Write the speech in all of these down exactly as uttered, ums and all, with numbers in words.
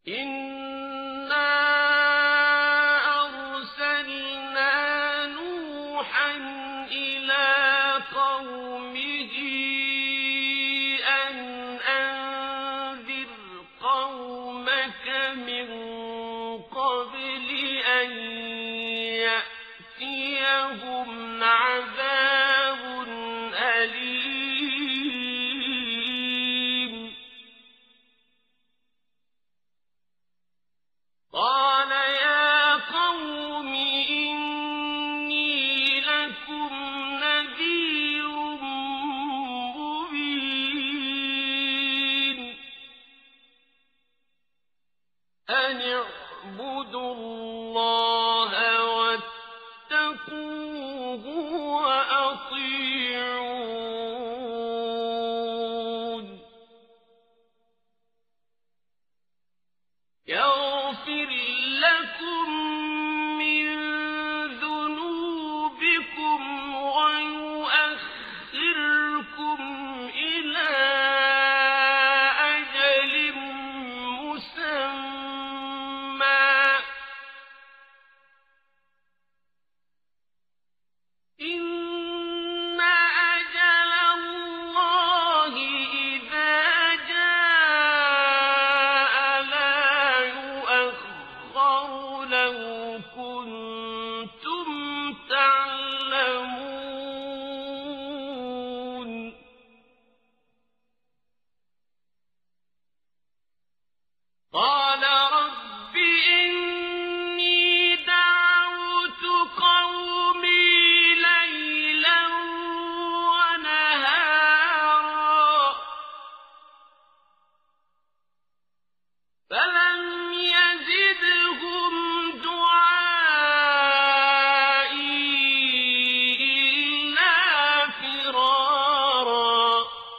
إِنَّا أَرْسَلْنَا نُوحًا إِلَىٰ قَوْمِهِ أَنْ أَنذِرْ قَوْمَكَ مِن قَبْلِ أَن يَأْتِيَهُمْ عَذَابٌ أَلِيمٌ. قَالَ يَا قَوْمِ إِنِّي لَكُمْ نَذِيرٌ مُّبِينٌ. أَنِ اعْبُدُوا اللَّهَ وَاتَّقُوهُ وَأَطِيعُونِ. يَغْفِرْ لَكُم مِّن ذُنُوبِكُمْ وَيُؤَخِّرْكُمْ إِلَىٰ أَجَلٍ مُّسَمًّى ۚ إِنَّ أَجَلَ اللَّهِ إِذَا جَاءَ لَا يُؤَخَّرُ لَوْ كُنتُمْ تَعْلَمُونَ. قَالَ رَبِّ إِنِّي دَعَوْتُ قَوْمِي لَيْلًا وَنَهَارًا فَلَمْ يَزِدْهُمْ دُعَائِي إِلَّا فِرَارًا.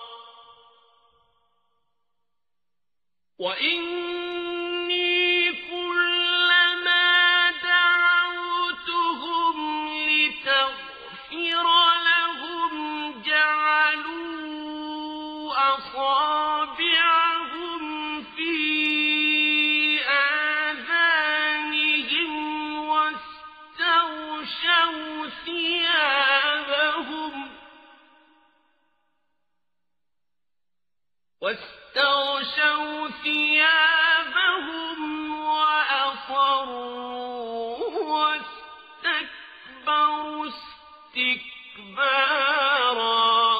وَإِنِّي كُلَّمَا دَعَوْتُهُمْ لِتَغْفِرَ لَهُمْ جَعَلُوا أَصَابِعَهُمْ فِي آذَانِهِمْ وَاسْتَغْشَوْا ثِيَابَهُمْ واستغشوا ثيابهم وأصروا واستكبروا استكبارا.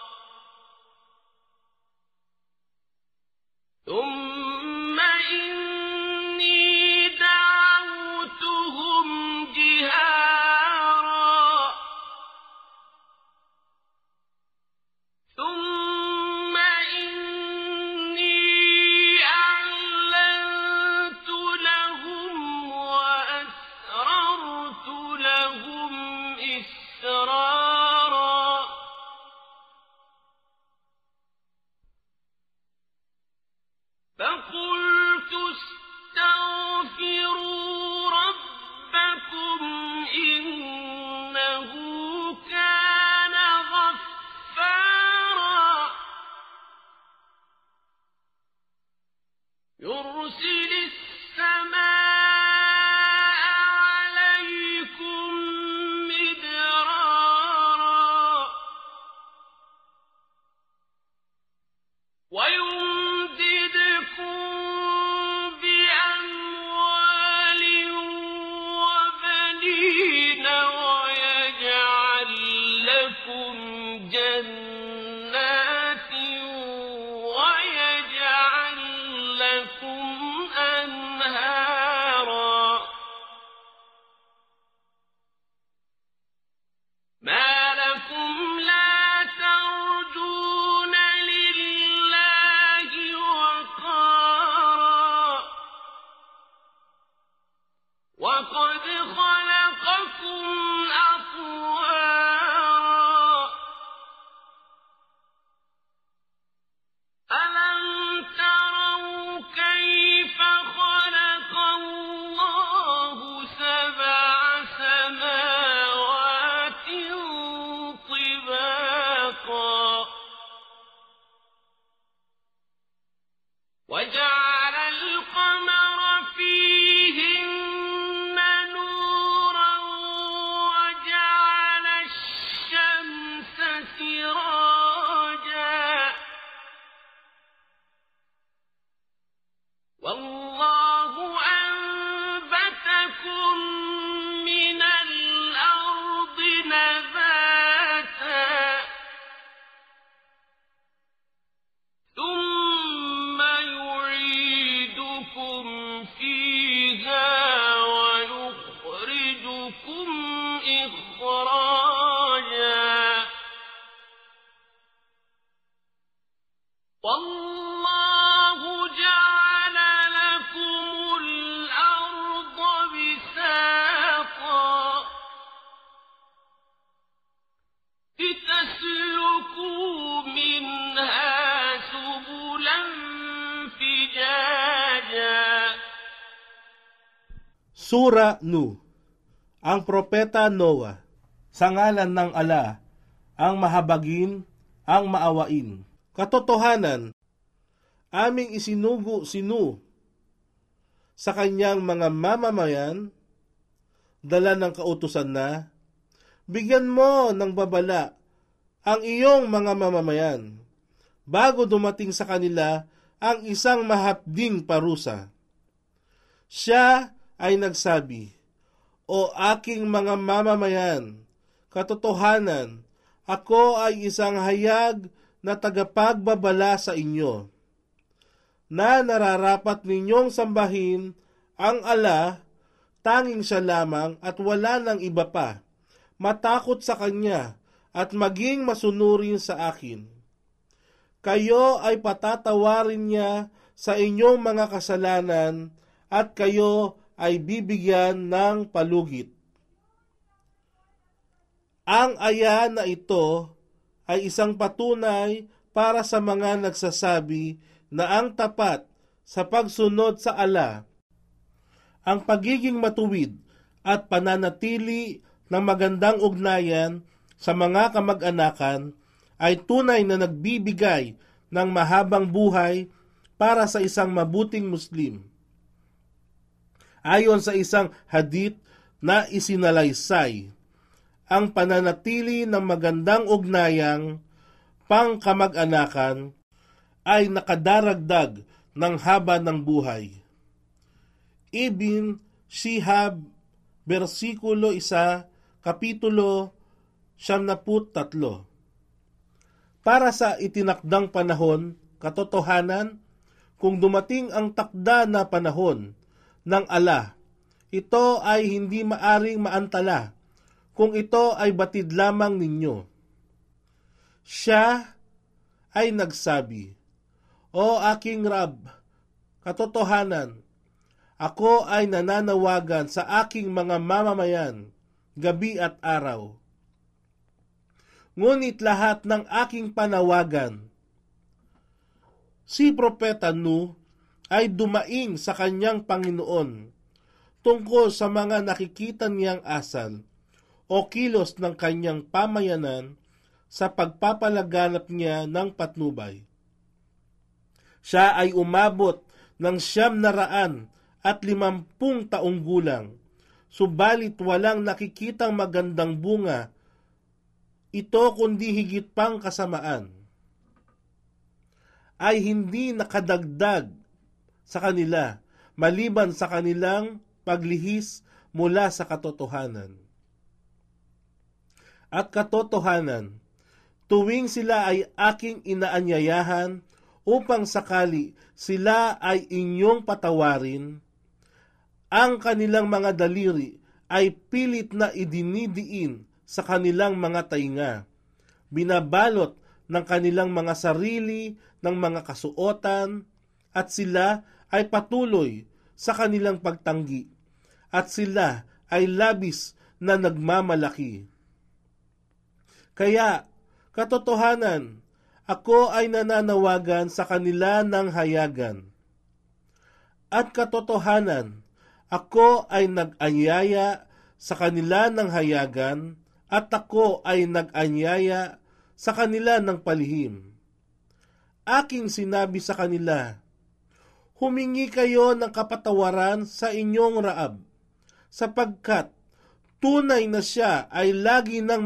ثم إني دعوتهم جهارا ثم إني أعلنت لهم وأسررت لهم إسرارا. فقلت استغفروا ربكم إنه كان غفارا يرسل السماء عليكم مدرارا ويمددكم بأموال وبنين ويجعل لكم جنات ويجعل لكم أنهارا. ما لكم لا ترجون لله وقارا وقد خلقكم أطوارا. ألم تروا كيف خلق الله سبع سماوات طباقا وجعل القمر والله أنبتكم من الأرض نباتا ثم يعيدكم فيها ويخرجكم إخراجا والله جعل لكم الأرض بساطا لتسلكوا منها سبلا فجاجا. Sura Nu. Ang propeta Noah, sa ngalan ng Ala, ang mahabagin, ang maawain. Katotohanan, aming isinugo si Nu sa kanyang mga mamamayan, dala ng kautusan na, bigyan mo ng babala ang iyong mga mamamayan, bago dumating sa kanila ang isang mahapding parusa. Siya ay nagsabi, O aking mga mamamayan, katotohanan, ako ay isang hayag na tagapagbabala sa inyo, na nararapat ninyong sambahin ang Ala, tanging siya lamang at wala nang iba pa, matakot sa Kanya at maging masunurin sa akin. Kayo ay patatawarin niya sa inyong mga kasalanan at kayo ay bibigyan ng palugit. Ang aya na ito ay isang patunay para sa mga nagsasabi na ang tapat sa pagsunod sa Ala, ang pagiging matuwid at pananatili ng magandang ugnayan sa mga kamag-anakan ay tunay na nagbibigay ng mahabang buhay para sa isang mabuting Muslim. Ayon sa isang hadith na isinalaysay, ang pananatili ng magandang ugnayang pangkamag-anakan ay nakadaragdag ng haba ng buhay. Ibn Shihab, versikulo isa, kapitulo siyam na tatlo. Para sa itinakdang panahon, katotohanan, kung dumating ang takda na panahon ng Ala, ito ay hindi maaring maantala kung ito ay batid lamang ninyo. Siya ay nagsabi, O aking Rab, katotohanan, ako ay nananawagan sa aking mga mamamayan, gabi at araw. Ngunit lahat ng aking panawagan, si Propeta Nu ay dumaing sa kanyang Panginoon tungkol sa mga nakikita niyang asal o kilos ng kanyang pamayanan sa pagpapalaganap niya ng patnubay. Siya ay umabot ng siyam na raan at limampung taong gulang, subalit walang nakikitang magandang bunga ito kundi higit pang kasamaan. Ay hindi nakadagdag sa kanila maliban sa kanilang paglihis mula sa katotohanan. At katotohanan, tuwing sila ay aking inaanyayahan upang sakali sila ay inyong patawarin, ang kanilang mga daliri ay pilit na idinidiin sa kanilang mga tainga, binabalot ng kanilang mga sarili ng mga kasuotan, at sila ay patuloy sa kanilang pagtanggi, at sila ay labis na nagmamalaki. Kaya, katotohanan, ako ay nananawagan sa kanila ng hayagan. At katotohanan, ako ay nag-anyaya sa kanila ng hayagan, at ako ay nag-anyaya sa kanila ng palihim. Aking sinabi sa kanila, humingi kayo ng kapatawaran sa inyong Raab, sapagkat tunay na siya ay lagi nang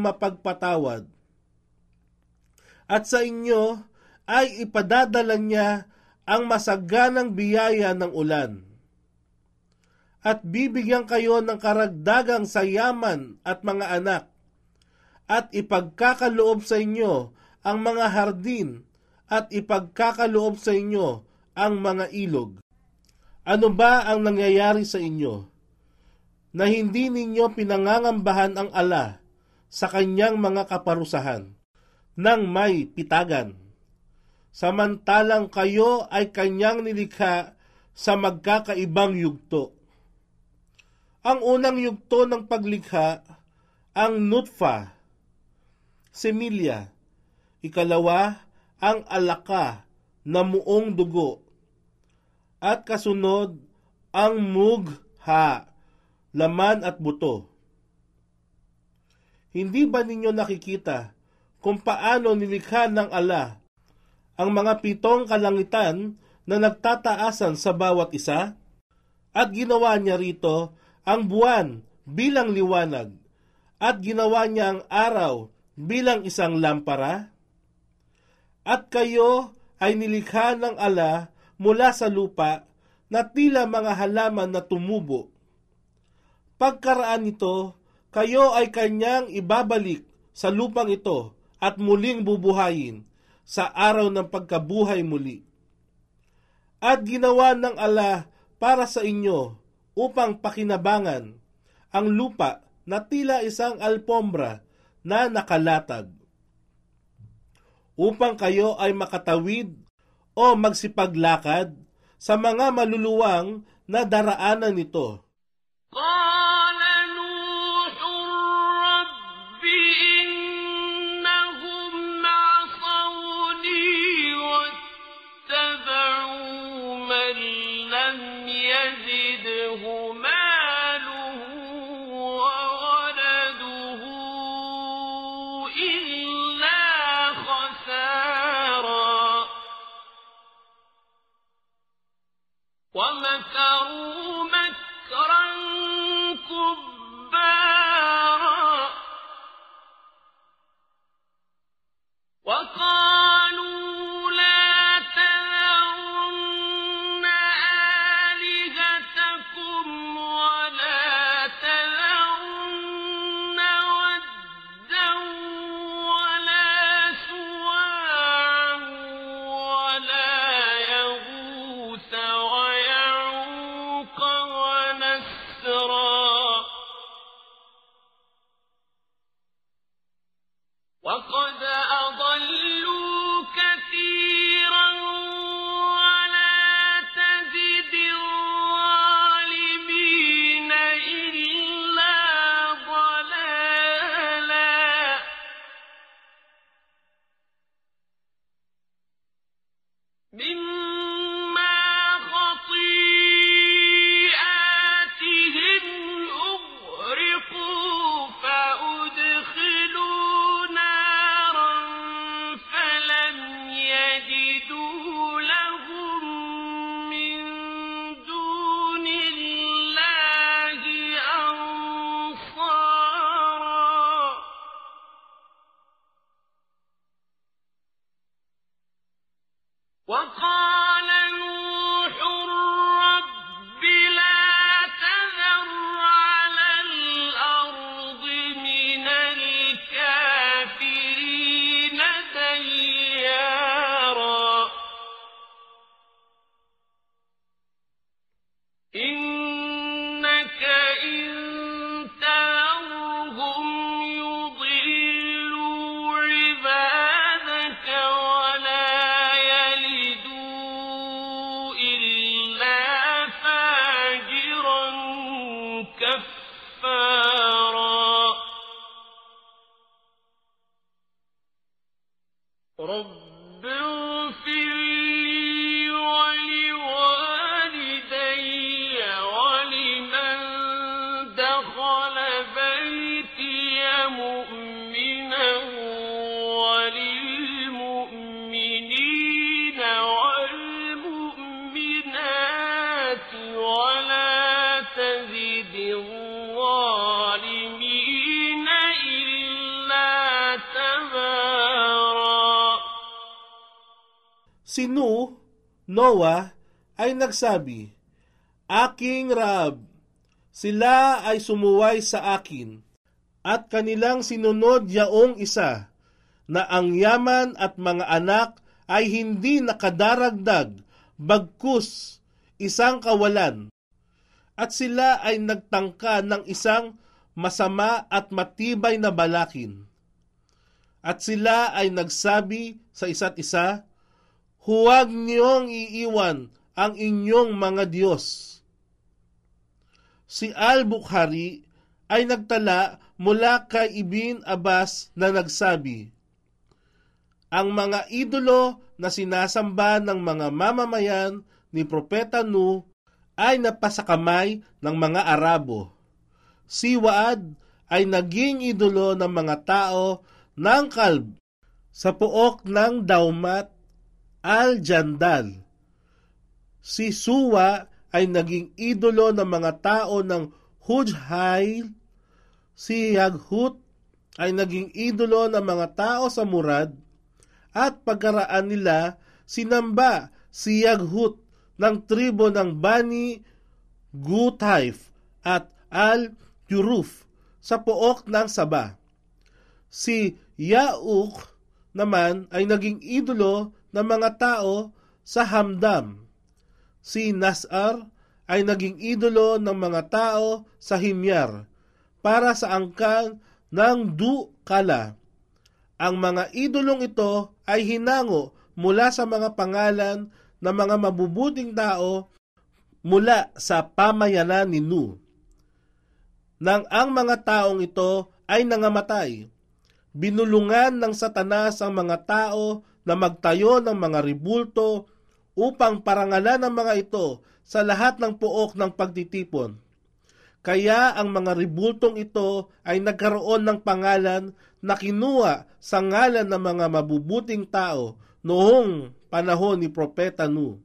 mapagpatawad. At sa inyo ay ipadadala niya ang masaganang biyaya ng ulan. At bibigyan kayo ng karagdagang sayaman at mga anak, at ipagkakaloob sa inyo ang mga hardin, at ipagkakaloob sa inyo ang mga ilog. Ano ba ang nangyayari sa inyo, na hindi ninyo pinangangambahan ang ala sa kanyang mga kaparusahan, nang may pitagan? Samantalang kayo ay kanyang nilikha sa magkakaibang yugto. Ang unang yugto ng paglikha, ang nutfa, semilya. Ikalawa, ang alaka na muong dugo. At kasunod, ang mugha, laman at buto. Hindi ba ninyo nakikita kung paano nilikha ng ala ang mga pitong kalangitan na nagtataasan sa bawat isa? At ginawa niya rito ang buwan bilang liwanag, at ginawa niya ang araw bilang isang lampara? At kayo ay nilikha ng ala mula sa lupa na tila mga halaman na tumubo. Pagkaraan nito, kayo ay kanyang ibabalik sa lupang ito at muling bubuhayin sa araw ng pagkabuhay muli. At ginawa ng ala para sa inyo upang pakinabangan ang lupa na tila isang alpombra na nakalatag, upang kayo ay makatawid o magsipaglakad sa mga maluluwang na daraanan nito. قال نوح رب إنهم عصوني واتبعوا من لم يزده ماله وولده إلا خسارا ومكروا مكرا كبارا وقالوا لا تذرن آلهتكم ولا تذرن ودا ولا سواعا ولا يغوث ويعوق ونسرا وقد أضلوا كثيرا ولا تزد الظالمين إلا ضلالا مما خطيئاتهم أغرقوا فأدخلوا نارا فلم يجدوا لهم من دون الله أنصارا وقال نوح رب لا تذر على الأرض من الكافرين ديارا إنك إن تذرهم يضلوا عبادك ولا يلدوا إلا فاجرا كفارا رب اغفر لي ولوالدي ولمن دخل بيتي مؤمنا وللمؤمنين والمؤمنات ولا تزد الظالمين إلا تبارا. Si Nuh Noah ay nagsabi, "Aking Rab, sila ay sumuway sa akin, at kanilang sinunod yaong isa, na ang yaman at mga anak ay hindi nakadaragdag, bagkus isang kawalan. At sila ay nagtangka ng isang masama at matibay na balakin. At sila ay nagsabi sa isa't isa, huwag niyong iiwan ang inyong mga Diyos." Si Al-Bukhari ay nagtala mula kay Ibn Abbas na nagsabi, ang mga idolo na sinasamba ng mga mamamayan ni Propeta Nuh ay napasakamay ng mga Arabo. Si Waad ay naging idolo ng mga tao ng Kalb sa pook ng Daumat Al-Jandal. Si Suwa ay naging idolo ng mga tao ng Hujhail. Si Yaghut ay naging idolo ng mga tao sa Murad, at pagkaraan nila sinamba si Yaghut ng tribo ng Bani Gutaif at Al-Juruf sa pook ng Saba. Si Yauk naman ay naging idolo ng mga tao sa Hamdam. Si Nasar ay naging idolo ng mga tao sa Himyar para sa angkan ng Du-Kala. Ang mga idolong ito ay hinango mula sa mga pangalan ng mga mabubuting tao mula sa pamayanan ni Nuh. Nang ang mga taong ito ay nangamatay, binulungan ng Satanas ang mga tao na magtayo ng mga ribulto upang parangalan ang mga ito sa lahat ng pook ng pagtitipon. Kaya ang mga ribultong ito ay nagkaroon ng pangalan na kinuha sa ngalan ng mga mabubuting tao noong panahon ni Propeta Nuh.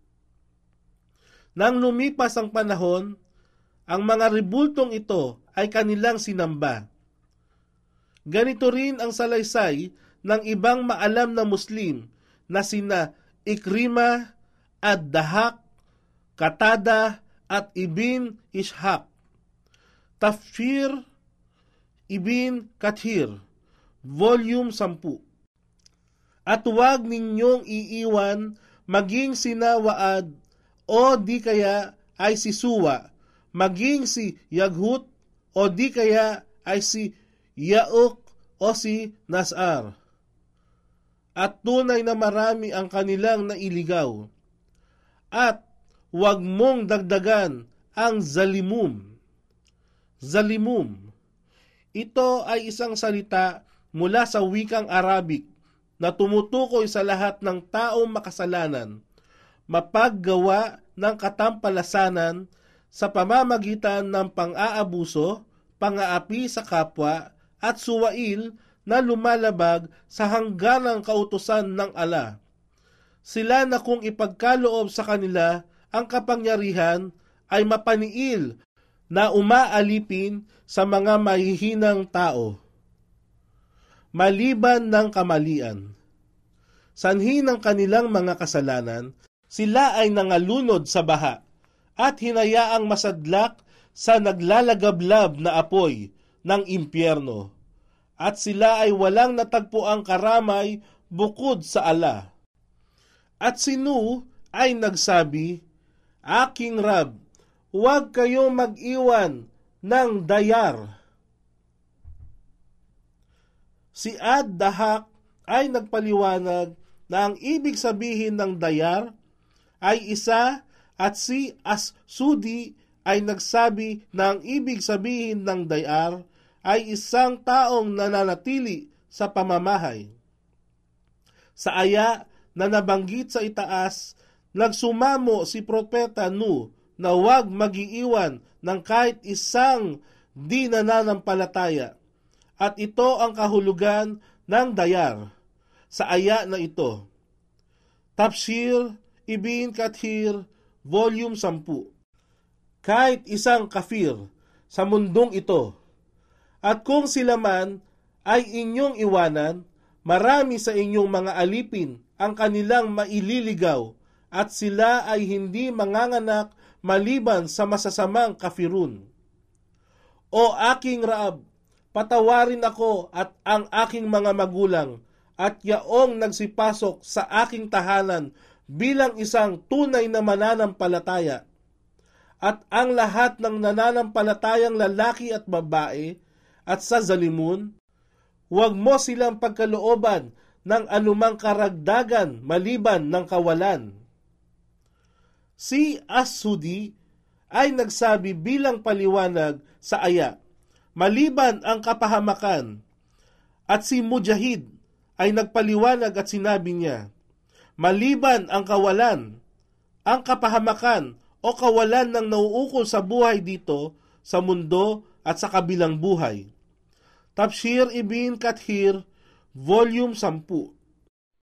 Nang lumipas ang panahon, ang mga ribultong ito ay kanilang sinamba. Ganito rin ang salaysay ng ibang maalam na Muslim na sina Ikrimah, Ad-Dahak, Katada at Ibn Ishaq. Tafsir Ibn Kathir, Volume ten. At huwag ninyong iiwan maging sina Waad o di kaya ay si Suwa, maging si Yaghut o di kaya ay si Yauk o si Nasar. At tunay na marami ang kanilang nailigaw. At huwag mong dagdagan ang zalimum. Zalimum. Ito ay isang salita mula sa wikang Arabic na tumutukoy sa lahat ng taong makasalanan, mapaggawa ng katampalasanan sa pamamagitan ng pang-aabuso, pang-aapi sa kapwa, at suwail na lumalabag sa hangganang kautusan ng Allah. Sila na kung ipagkaloob sa kanila ang kapangyarihan ay mapaniil na umaalipin sa mga mahihinang tao. Maliban ng kamalian, sanhi ng kanilang mga kasalanan, sila ay nangalunod sa baha at hinayaang masadlak sa naglalagablab na apoy ng impyerno. At sila ay walang natagpuang karamay bukod sa Allah. At si Nuh ay nagsabi, aking Rab, huwag kayong mag-iwan ng dayar. Si Ad-Dahak ay nagpaliwanag na ang ibig sabihin ng dayar ay isa, at si As-Sudi ay nagsabi na ang ibig sabihin ng dayar ay isang taong nananatili sa pamamahay. Sa aya na nabanggit sa itaas, nagsumamo si Propeta Nuh na huwag mag-iiwan ng kahit isang di nananampalataya. At ito ang kahulugan ng dayar sa aya na ito. Tafsir Ibn Kathir, Volume ten. Kahit isang kafir sa mundong ito, at kung sila man ay inyong iwanan, marami sa inyong mga alipin ang kanilang maililigaw, at sila ay hindi manganganak maliban sa masasamang kafirun. O aking Raab, patawarin ako at ang aking mga magulang at yaong nagsipasok sa aking tahanan bilang isang tunay na mananampalataya. At ang lahat ng nananampalatayang lalaki at babae at sa Zalimun, huwag mo silang pagkalooban ng anumang karagdagan maliban ng kawalan. Si As-Sudi ay nagsabi bilang paliwanag sa aya, maliban ang kapahamakan, at si Mujahid ay nagpaliwanag at sinabi niya, maliban ang kawalan, ang kapahamakan o kawalan ng nauukol sa buhay dito, sa mundo at sa kabilang buhay. Tafsir Ibn Kathir, Volume ten.